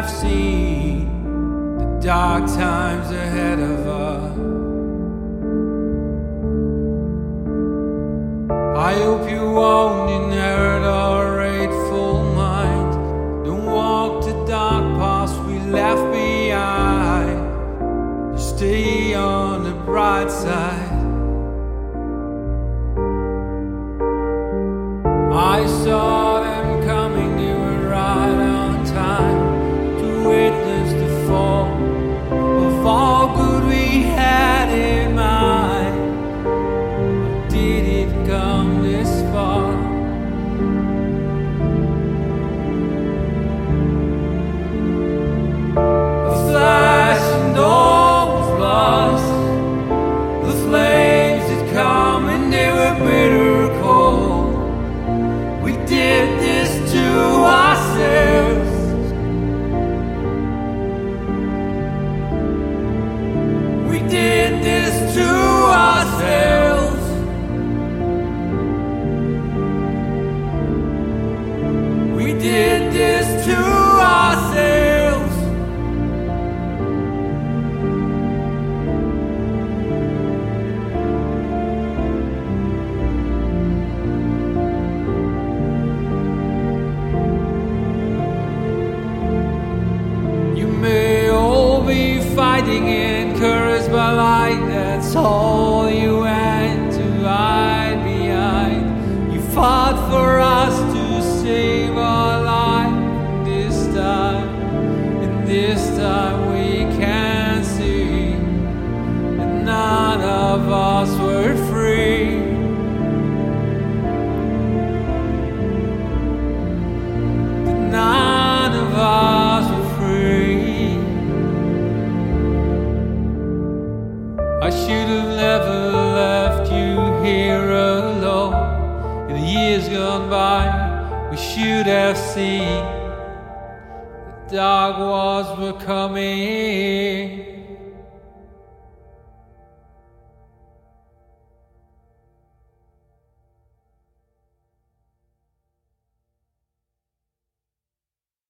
have seen the dark times ahead of us. I hope you won't inherit our hateful mind. Don't walk the dark paths we left behind. Stay on the bright side. I saw them coming, they were right on time to witness the fall of all good we had in mind. How did it come this far? A flash and all was lost. The flames had come and they were bitter cold. We did this to ourselves. We did this to ourselves. We did this to ourselves. You may all be fighting, encouraged by light. That's all you had to hide behind. You fought for us to save our life. This time we can see that none of us were free. That none of us were free. I should have never left you here alone. In the years gone by, we should have seen the dark walls were coming.